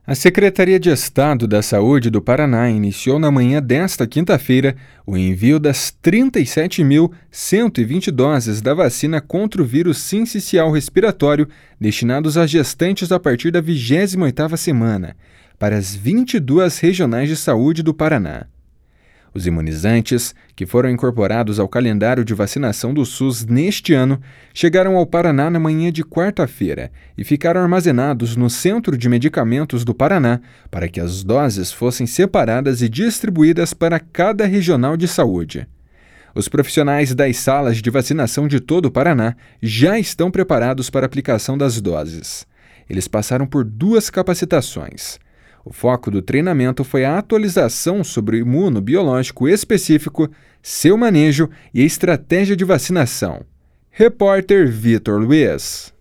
A Secretaria de Estado da Saúde do Paraná iniciou na manhã desta quinta-feira o envio das 37.120 doses da vacina contra o vírus sincicial respiratório destinados a gestantes a partir da 28ª semana, para as 22 regionais de saúde do Paraná. Os imunizantes, que foram incorporados ao calendário de vacinação do SUS neste ano, chegaram ao Paraná na manhã de quarta-feira e ficaram armazenados no Centro de Medicamentos do Paraná para que as doses fossem separadas e distribuídas para cada regional de saúde. Os profissionais das salas de vacinação de todo o Paraná já estão preparados para a aplicação das doses. Eles passaram por 2 capacitações. O foco do treinamento foi a atualização sobre o imunobiológico específico, seu manejo e estratégia de vacinação. Repórter Vitor Luiz.